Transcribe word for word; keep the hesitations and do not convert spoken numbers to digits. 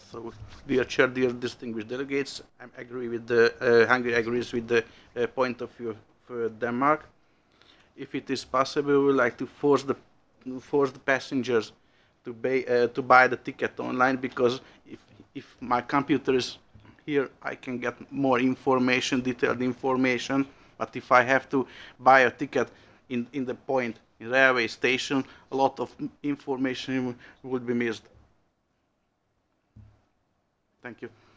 So, dear Chair, dear distinguished delegates, I agree with the uh, Hungary agrees with the uh, point of view for Denmark. If it is possible, we would like to force the force the passengers to buy uh, to buy the ticket online, because if if my computer is here, I can get more information, detailed information. But if I have to buy a ticket in in the point in railway station, a lot of information would be missed. Thank you.